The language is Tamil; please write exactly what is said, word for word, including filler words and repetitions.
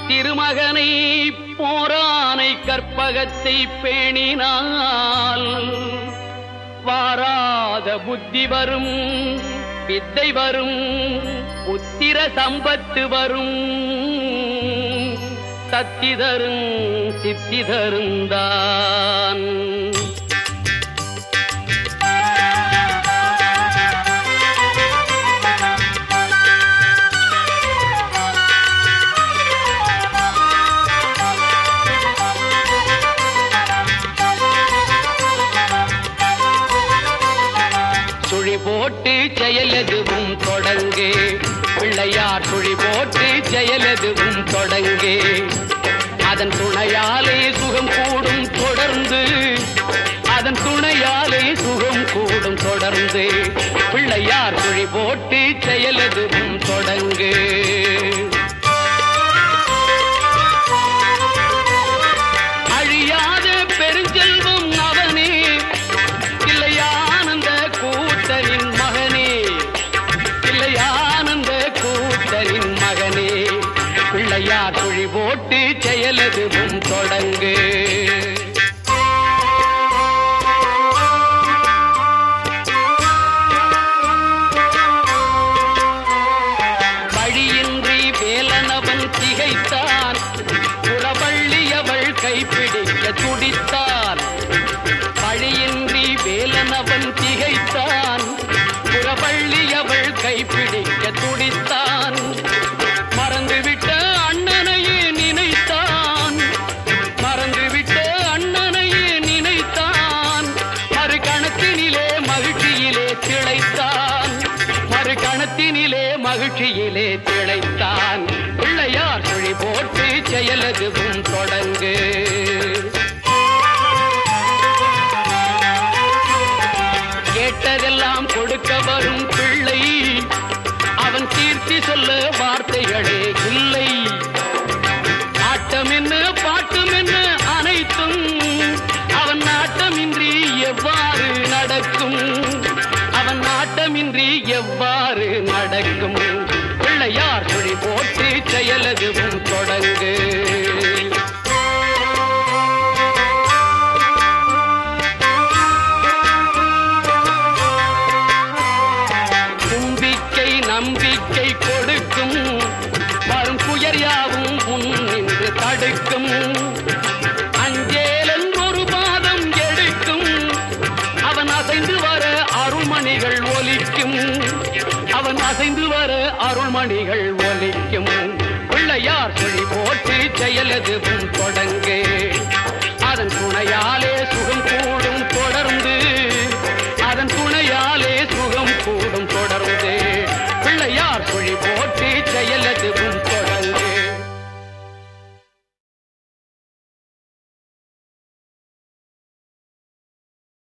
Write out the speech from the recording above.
திருமகனை போரானை கற்பகத்தை பேணினால் வாராத புத்தி வரும், வித்தை வரும், புத்திர சம்பத்து வரும், சத்தி தரும் சித்தி தருந்தான். சுழி போட்டு செயலெதுவும் தொடங்கே, பிள்ளையார் சுழி போட்டு செயலெதுவும் தொடங்கே, அதன் துணையாலே சுகம் கூடும் தொடர்ந்து, அதன் துணையாலே சுகம் கூடும் தொடர்ந்து, பிள்ளையார் சுழி போட்டு செயலெதுவும் தொடங்கு. அழியாத பெருஞ்செல்வம் அவனே, இல்லையானந்த கூத்தரின் மகனே, இல்லையானந்த கூத்தரின் மகனே, பிள்ளையார் சுழி போட்டு செயலெதுவும் தொடங்கு. வழியின்றி வேலனவன் திகைத்தான், புறவள்ளியவள் கைப்பிடிக்க துடித்தான். வழியின்றி வேலனவன் திகைத்தான், புறவள்ளியவள் கைப்பிடிக்க துடித்தான். மறந்துவிட்ட அண்ணனையே நினைத்தான், மறந்துவிட்ட அண்ணனையே நினைத்தான். மறு கணத்தினிலே மகிழ்ச்சியிலே திளைத்தான், மறு கணத்தினிலே மகிழ்ச்சியிலே திளைத்தான். பிள்ளையார் சுழி போட்டு செயலெதுவும் தொடங்கு. கேட்டதெல்லாம் கொடுக்க வரும் பிள்ளை, அவன் கீர்த்தி சொல்ல வார்த்தைகளே இல்லை. ஆட்டம் என்ன பாட்டம் என்ன அனைத்தும் அவன் நாட்டமின்றி எவ்வாறு நடக்கும், அவன் நாட்டமின்றி எவ்வாறு நடக்கும். பிள்ளையார் சுழி போட்டு செயலெதுவும் தொடங்கு. தும்பிக்கை நம்பிக்கை கொடுக்கும், வரும் துயர் யாவும் முன் நின்று தடுக்கும். அஞ்சேலன் ஒரு பாதம் எடுக்கும், அவன் அசைந்து வர அருள்மணிகள் ஒலிக்கும், அவன் அசைந்து வர அருள்மணிகள் ஒலிக்கும். பிள்ளையார் சுழி போட்டு செயலெதுவும் தொடங்கு, அதன் துணையாலே சுகம் கூடும் தொடர்ந்து,